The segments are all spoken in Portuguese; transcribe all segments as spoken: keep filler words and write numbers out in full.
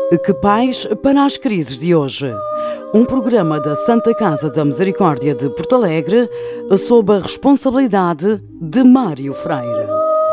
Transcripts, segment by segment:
Que Pais para as Crises de Hoje. Um programa da Santa Casa da Misericórdia de Porto Alegre, sob a responsabilidade de Mário Freire.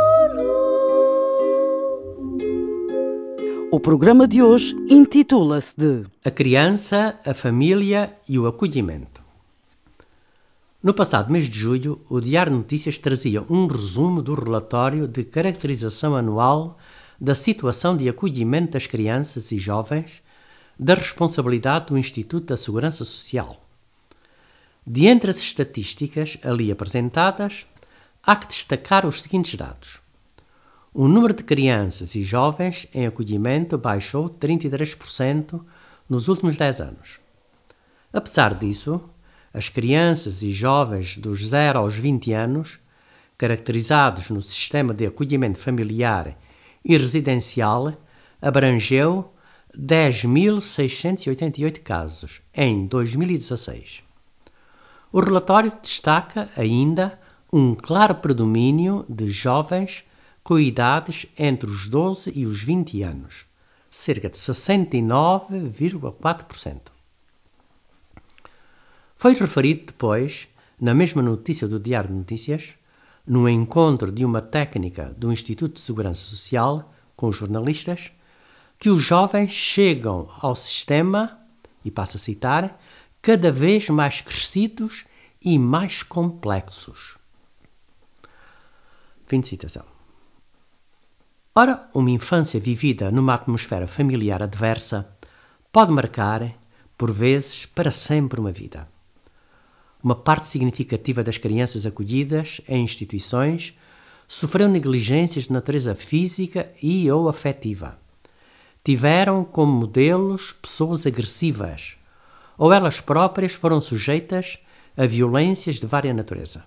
O programa de hoje intitula-se de A criança, a família e o acolhimento. No passado mês de julho, o Diário de Notícias trazia um resumo do relatório de caracterização anual da situação de acolhimento das crianças e jovens da responsabilidade do Instituto da Segurança Social. De entre as estatísticas ali apresentadas, há que destacar os seguintes dados. O número de crianças e jovens em acolhimento baixou trinta e três por cento nos últimos dez anos. Apesar disso, as crianças e jovens dos zero aos vinte anos, caracterizados no sistema de acolhimento familiar e residencial, abrangeu dez mil seiscentos e oitenta e oito casos em dois mil e dezasseis. O relatório destaca ainda um claro predomínio de jovens com idades entre os doze e os vinte anos, cerca de sessenta e nove vírgula quatro por cento. Foi referido depois, na mesma notícia do Diário de Notícias, no encontro de uma técnica do Instituto de Segurança Social com os jornalistas, que os jovens chegam ao sistema, e passo a citar, cada vez mais crescidos e mais complexos. Fim de citação. Ora, uma infância vivida numa atmosfera familiar adversa pode marcar, por vezes, para sempre uma vida. Uma parte significativa das crianças acolhidas em instituições sofreu negligências de natureza física e ou afetiva. Tiveram como modelos pessoas agressivas, ou elas próprias foram sujeitas a violências de várias natureza.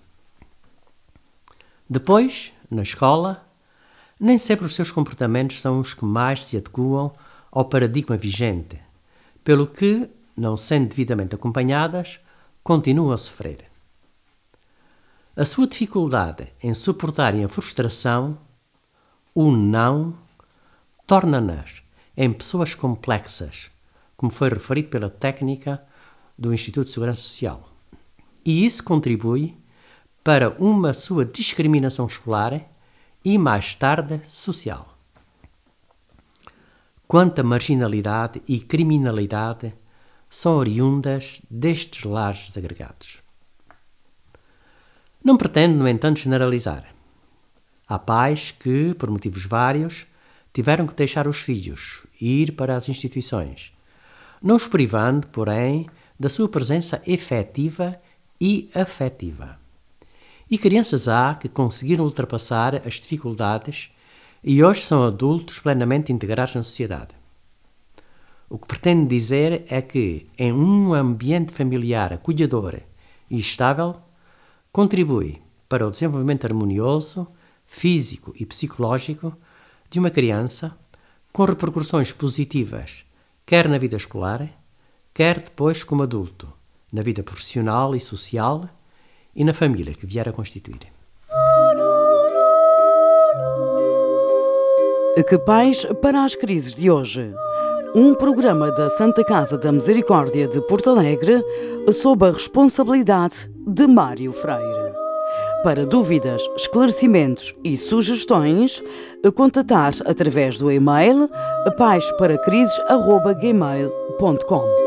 Depois, na escola, nem sempre os seus comportamentos são os que mais se adequam ao paradigma vigente, pelo que, não sendo devidamente acompanhadas, continuam a sofrer. A sua dificuldade em suportarem a frustração, o não, torna-nas em pessoas complexas, como foi referido pela técnica do Instituto de Segurança Social. E isso contribui para uma sua discriminação escolar e, mais tarde, social. Quanta marginalidade e criminalidade são oriundas destes lares desagregados. Não pretendo, no entanto, generalizar. Há pais que, por motivos vários, tiveram que deixar os filhos e ir para as instituições, não os privando, porém, da sua presença efetiva e afetiva. E crianças há que conseguiram ultrapassar as dificuldades e hoje são adultos plenamente integrados na sociedade. O que pretendo dizer é que, em um ambiente familiar acolhedor e estável, contribui para o desenvolvimento harmonioso, físico e psicológico de uma criança, com repercussões positivas, quer na vida escolar, quer depois como adulto, na vida profissional e social e na família que vier a constituir. Que Pais para as Crises de Hoje. Um programa da Santa Casa da Misericórdia de Porto Alegre, sob a responsabilidade de Mário Freire. Para dúvidas, esclarecimentos e sugestões, contatar através do e-mail pais para crises arroba gmail ponto com.